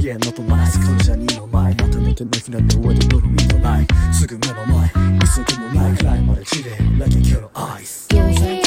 麗なとナイスカルチャーにの前まとめてのひらで上で乗るミッドナイトすぐ目の前急ぎもないくらいまで綺麗なきゃけどアイス